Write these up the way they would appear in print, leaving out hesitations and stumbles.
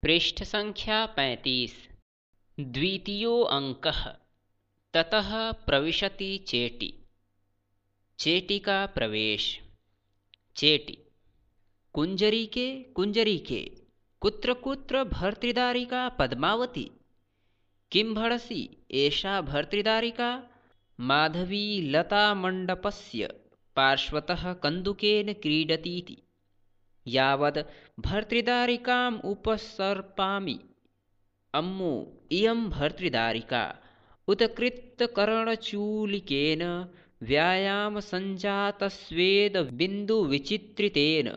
पृष्ठ संख्या 35। द्वितीयो अंकः। ततः प्रविशति चेटी। चेटी का प्रवेश। चेटी। कुंजरीके कुंजरीके कुत्र कुत्र भर्तृदारिका पद्मावती। किं भड़सि एषा भर्तृदारिका। माधवी लतामण्डपस्य पार्श्वतः कन्दुकेन क्रीडतीति। यावद् भर्तृदारिकाम् उपसर्पामि अम्मो इयं भर्तृदारिका उत्कृष्टकर्णचूलिकेन व्यायामसञ्जातस्वेदबिन्दुविचित्रितेन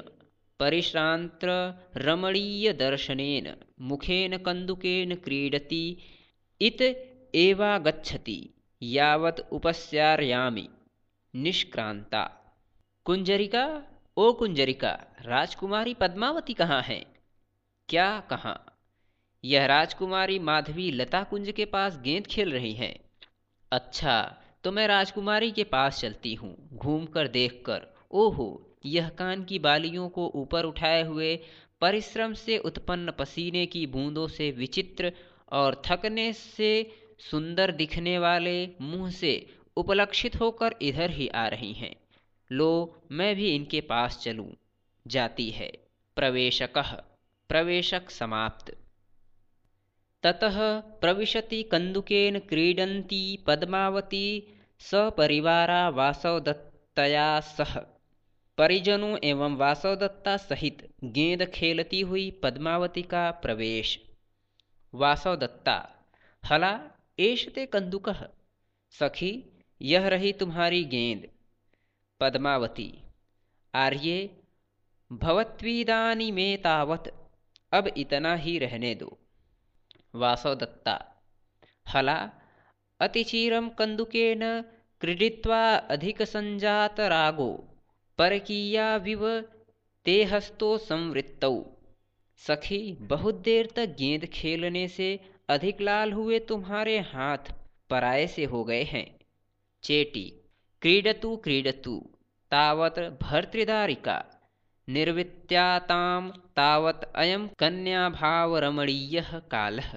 परिश्रान्तरमणीयदर्शनेन मुखेन कन्दुकेन क्रीडति इत एवागच्छति यावत् उपस्यार्यामि निष्क्रांता। कुंजरिका, ओ कुंजरिका, राजकुमारी पद्मावती कहाँ है? क्या कहाँ? यह राजकुमारी माधवी लता कुंज के पास गेंद खेल रही हैं। अच्छा, तो मैं राजकुमारी के पास चलती हूँ, घूमकर देखकर। ओहो, यह कान की बालियों को ऊपर उठाए हुए परिश्रम से उत्पन्न पसीने की बूंदों से विचित्र और थकने से सुंदर दिखने वाले मुंह से उपलक्षित होकर इधर ही आ रही हैं। लो, मैं भी इनके पास चलूं। जाती है। प्रवेशकः। प्रवेशक समाप्त। ततः प्रविशति कन्दुकेन क्रीडन्ती पद्मावती सपरिवारा वासवदत्तया सह। परिजनों एवं वासवदत्ता सहित गेंद खेलती हुई पद्मावती का प्रवेश। वासवदत्ता। हला एष ते कन्दुकः। सखी, यह रही तुम्हारी गेंद। पद्मावती। आर्ये भवत्विदानीमेतावत्। अब इतना ही रहने दो। वासवदत्ता। हला अतिचिरं कन्दुकेन क्रीडित्वा अधिकसञ्जातरागो परकीयाविव ते हस्तो संवृत्तौ। सखी, बहुत देर तक गेंद खेलने से अधिक लाल हुए तुम्हारे हाथ पराये से हो गए हैं। चेटी। क्रीडतु क्रीडतु तावत् भर्तृदारिका निर्वित्यातां तावत् अयं कन्याभावरमणीयः कालः।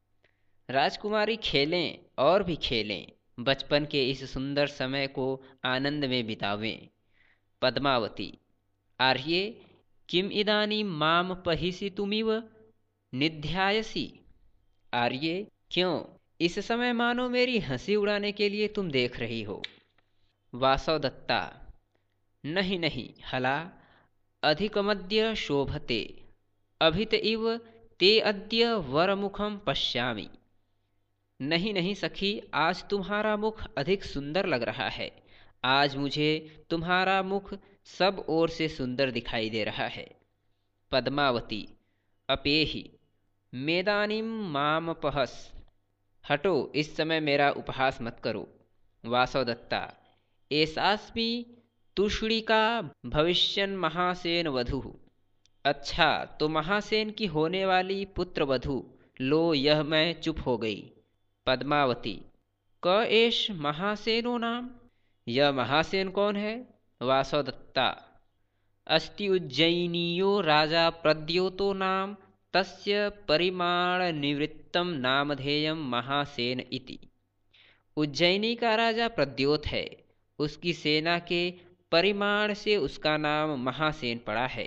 राजकुमारी, खेलें और भी खेलें, बचपन के इस सुंदर समय को आनंद में बितावें। पद्मावती। आर्ये किम इदानीं माम पहिषितुमिव निध्यायसि। आर्ये, क्यों इस समय मानो मेरी हंसी उड़ाने के लिए तुम देख रही हो। वासवदत्ता। नहीं नहीं हला, अधिकमद्य शोभते अभित इव ते अद्य वरमुखं पश्यामि। नहीं नहीं सखी, आज तुम्हारा मुख अधिक सुंदर लग रहा है। आज मुझे तुम्हारा मुख सब ओर से सुंदर दिखाई दे रहा है। पद्मावती। अपेहि मेदानीं मामपहस। हटो, इस समय मेरा उपहास मत करो। वासवदत्ता। एषास्मि तुष्णिका भविष्यन् महासेन वधूः। अच्छा, तो महासेन की होने वाली पुत्र वधू। लो, यह मैं चुप हो गई। पद्मावती। क एष महासेनो नाम। यह महासेन कौन है? वासवदत्ता। अस्ति उज्जयिनीयो राजा प्रद्योतो नाम तस्य परिमाणनिवृत्तं नामधेयं महासेन इति। उज्जयिनी का राजा प्रद्योत है, उसकी सेना के परिमाण से उसका नाम महासेन पड़ा है।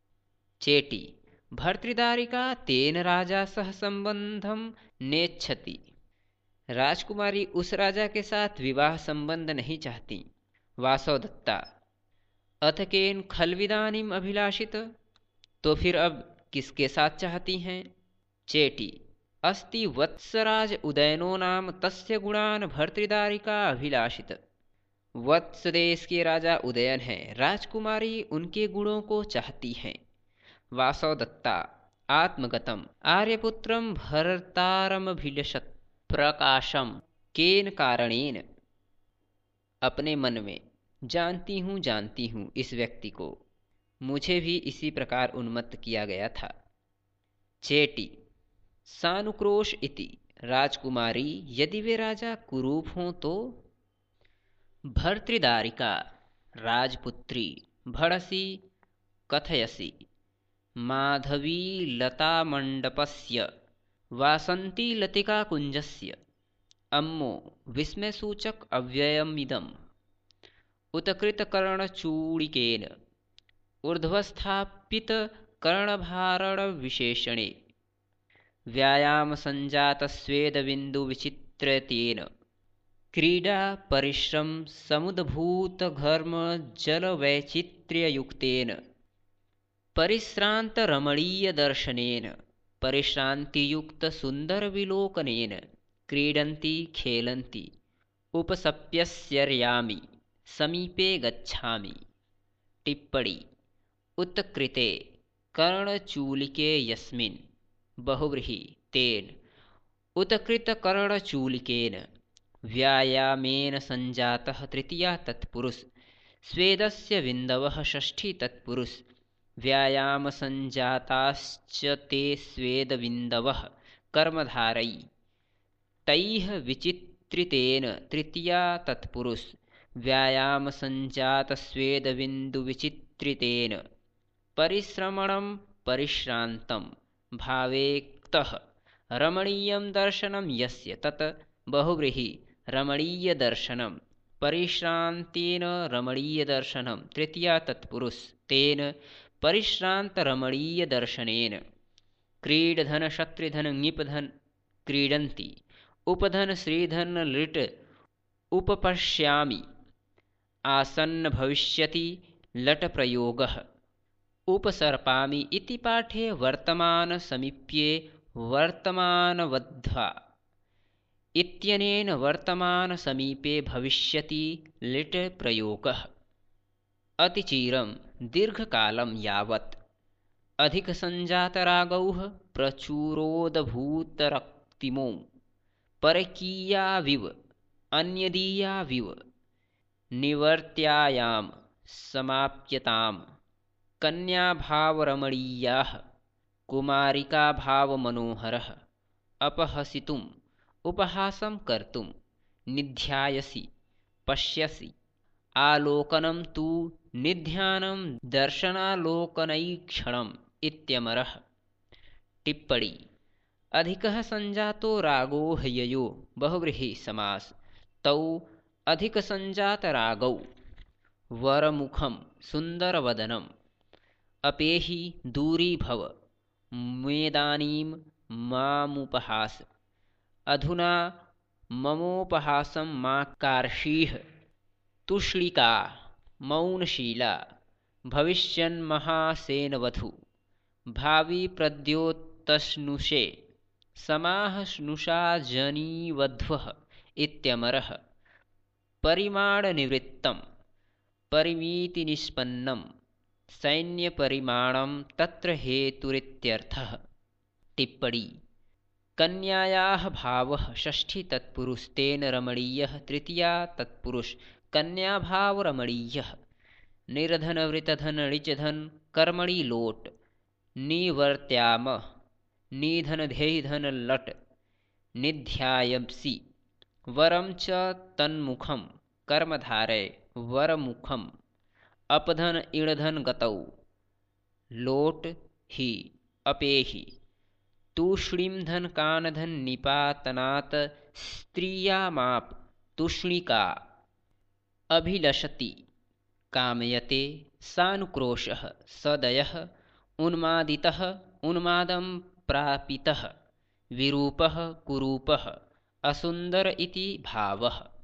चेटी। भर्तृदारिका तेन राजा सह संबंधम नेच्छति। राजकुमारी उस राजा के साथ विवाह संबंध नहीं चाहती। वासवदत्ता। अथ केन खल्विदानीम अभिलाषित। तो फिर अब किसके साथ चाहती हैं? चेटी। अस्ति वत्सराज उदयनो नाम तस्य गुणान भर्तृदारिका अभिलाषित। वत्स देश के राजा उदयन हैं, राजकुमारी उनके गुणों को चाहती हैं। वासवदत्ता। आत्मगतम आर्यपुत्रम भर्तारमभिलषत्। प्रकाशम केन कारणेन। अपने मन में। जानती हूँ इस व्यक्ति को, मुझे भी इसी प्रकार उन्मत्त किया गया था। चेटी। सानुक्रोश इति। राजकुमारी, यदि वे राजा कुरूप हों तो। भर्तृदारिका। राजपुत्री। भड़सी कथयसि। माधवीलतामण्डपस्य वासन्तीलतिकाकुञ्जस्य अम्मो विस्मयसूचक अव्ययमिदम् उत्कृतकर्णचूडिकेन ऊर्ध्वस्थापितकर्णभारणविशेषणे व्यायामसञ्जातस्वेदबिन्दुविचित्र्यतेन क्रीडापरिश्रमसमुद्भूतघर्मजलवैचित्र्ययुक्तेन परिश्रान्तरमणीयदर्शनेन परिश्रान्तियुक्तसुन्दरविलोकनेन क्रीडन्ति खेलन्ति उपसप्यस्यर्यामि समीपे गच्छामि। टिप्पणी उत्कृते कर्णचूलिके यस्मिन् बहुव्रीहि तेन उत्कृतकर्णचूलिकेन व्यायामेन सञ्जातः तृतीया तत्पुरुष स्वेदस्य बिन्दवः षष्ठी तत्पुरुष व्यायामसञ्जाताश्च ते स्वेदबिन्दवः कर्मधारै तैः विचित्रितेन तृतीया तत्पुरुष व्यायामसञ्जातस्वेदबिन्दुविचित्रितेन परिश्रमणं परिश्रान्तं भावेक्तः रमणीयं दर्शनं यस्य तत् बहुव्रीहि रमणीयदर्शनं परिश्रान्तेन रमणीयदर्शनं तृतीया तत्पुरुष तेन परिश्रान्तरमणीयदर्शनेन क्रीडधन शत्रुधन ङिपधन क्रीडन्ति उपधन श्रीधन लृट् उपपश्यामि आसन्न भविष्यति लट् प्रयोगः उपसर्पामि इति पाठे वर्तमानसमीप्ये वर्तमानवद्वा इत्यनेन वर्तमानसमीपे भविष्यति लिट् प्रयोगः अतिचिरं दीर्घकालं यावत् अधिकसञ्जातरागौः प्रचुरोदभूतरक्तिमो परकीयाविव अन्यदीयाविव निवर्त्यायां समाप्यतां कन्याभावरमणीयाः कुमारिकाभावमनोहरः अपहसितुम् उपहासं कर्तुं निध्यायसि पश्यसि आलोकनं तु निध्यानं दर्शनालोकनैक्षणम् इत्यमरः। टिप्पणी अधिकः सञ्जातो रागो ह्ययो बहुव्रीहि समास तौ अधिकसञ्जातरागौ वरमुखं सुन्दरवदनम् अपेहि दूरीभव मेदानीं मामुपहास अधुना ममोपहासं मा कार्षीः तुष्णिका मौनशीला भविष्यन्महासेनवधू भावी प्रद्योतस्नुषे समाह स्नुषा जनीवध्वः इत्यमरः। परिमाणनिवृत्तं परिमितिनिष्पन्नं सैन्यपरिमाणं तत्र हेतुरित्यर्थः। टिप्पणी कन्यायाः भावः षष्ठी तत्पुरुष तेन रमणीयः तृतीया तत्पुरुष कन्याभावरमणीयः निर्धन वृतधन ऋचधन कर्मणि लोट निवर्त्याम निधन धेयधन लट निध्यायंसि वरं च तन्मुखं कर्मधारय वरमुखम् अपधन इणधन गतौ लोट हि अपेहि तूष्णीं धन कानधन निपातनात् स्त्रियामाप तूष्णिका अभिलषति कामयते सानुक्रोशः सदयः उन्मादितः उन्मादं प्रापितः विरूपः कुरूपः असुन्दर इति भावः।